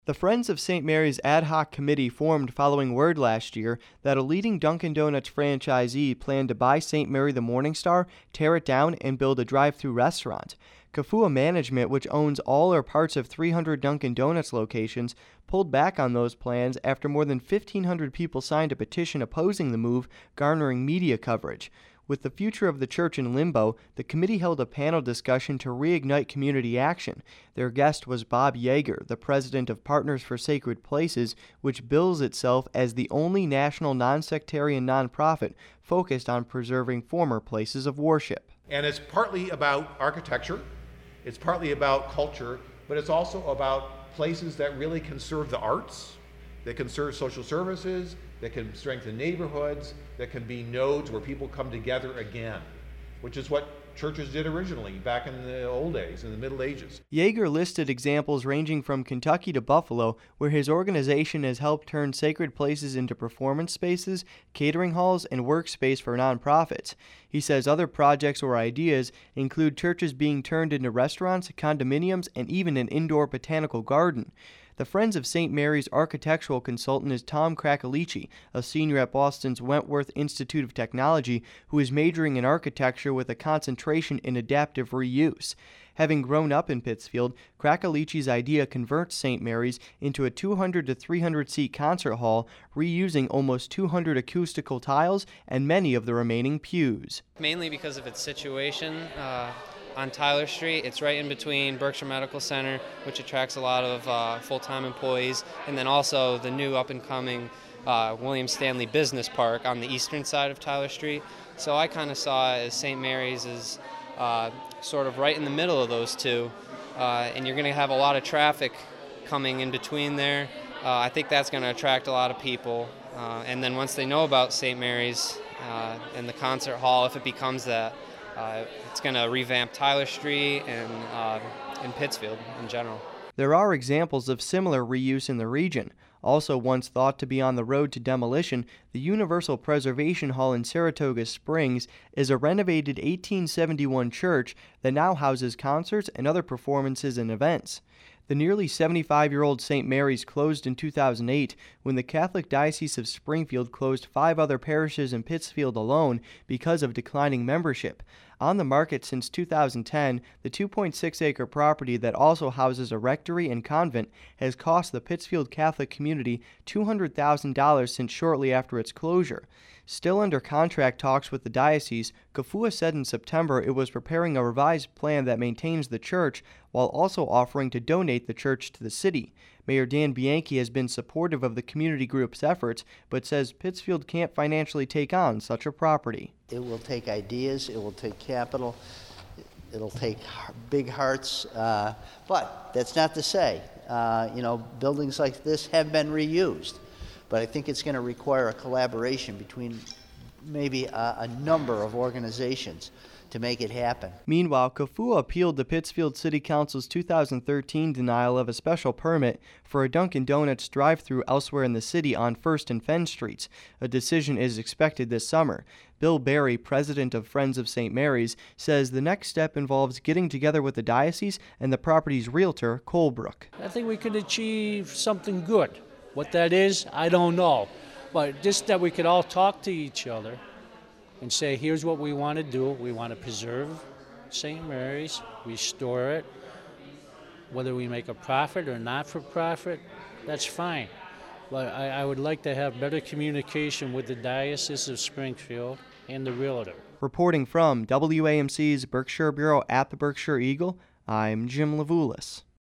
The Friends of St. Mary's ad hoc committee formed following word last year that a leading Dunkin' Donuts franchisee planned to buy St. Mary the Morningstar, tear it down, and build a drive-through restaurant. Kafua Management, which owns all or parts of 300 Dunkin' Donuts locations, pulled back on those plans after more than 1,500 people signed a petition opposing the move, garnering media coverage. With the future of the church in limbo, the committee held a panel discussion to reignite community action. Their guest was Bob Yeager, the president of Partners for Sacred Places, which bills itself as the only national non-sectarian nonprofit focused on preserving former places of worship. And it's partly about architecture, it's partly about culture, but it's also about places that really can serve the arts, that can serve social services, that can strengthen neighborhoods, that can be nodes where people come together again, which is what churches did originally back in the old days, in the Middle Ages. Yeager listed examples ranging from Kentucky to Buffalo, where his organization has helped turn sacred places into performance spaces, catering halls, and workspace for nonprofits. He says other projects or ideas include churches being turned into restaurants, condominiums, and even an indoor botanical garden. The Friends of St. Mary's architectural consultant is Tom Krakalici, a senior at Boston's Wentworth Institute of Technology, who is majoring in architecture with a concentration in adaptive reuse. Having grown up in Pittsfield, Krakalici's idea converts St. Mary's into a 200 to 300 seat concert hall, reusing almost 200 acoustical tiles and many of the remaining pews. Mainly because of its situation. On Tyler Street. It's right in between Berkshire Medical Center, which attracts a lot of full-time employees, and then also the new up-and-coming William Stanley Business Park on the eastern side of Tyler Street. So I kind of saw it as St. Mary's is sort of right in the middle of those two, and you're going to have a lot of traffic coming in between there. I think that's going to attract a lot of people, and then once they know about St. Mary's and the concert hall, if it becomes that, it's going to revamp Tyler Street and Pittsfield in general. There are examples of similar reuse in the region. Also once thought to be on the road to demolition, the Universal Preservation Hall in Saratoga Springs is a renovated 1871 church that now houses concerts and other performances and events. The nearly 75-year-old St. Mary's closed in 2008 when the Catholic Diocese of Springfield closed 5 other parishes in Pittsfield alone because of declining membership. On the market since 2010, the 2.6-acre property that also houses a rectory and convent has cost the Pittsfield Catholic community $200,000 since shortly after its closure. Still under contract talks with the diocese, Kafua said in September it was preparing a revised plan that maintains the church while also offering to donate the church to the city. Mayor Dan Bianchi has been supportive of the community group's efforts, but says Pittsfield can't financially take on such a property. It will take ideas, it will take capital, it'll take big hearts, but that's not to say, buildings like this have been reused. But I think it's going to require a collaboration between maybe a number of organizations to make it happen. Meanwhile, Kafua appealed the Pittsfield City Council's 2013 denial of a special permit for a Dunkin' Donuts drive-thru elsewhere in the city on 1st and Fenn Streets. A decision is expected this summer. Bill Berry, president of Friends of St. Mary's, says the next step involves getting together with the diocese and the property's realtor, Colebrook. I think we could achieve something good. What that is, I don't know. But just that we could all talk to each other and say, here's what we want to do. We want to preserve St. Mary's, restore it. Whether we make a profit or not for profit, that's fine. But I would like to have better communication with the Diocese of Springfield and the realtor. Reporting from WAMC's Berkshire Bureau at the Berkshire Eagle, I'm Jim Levulis.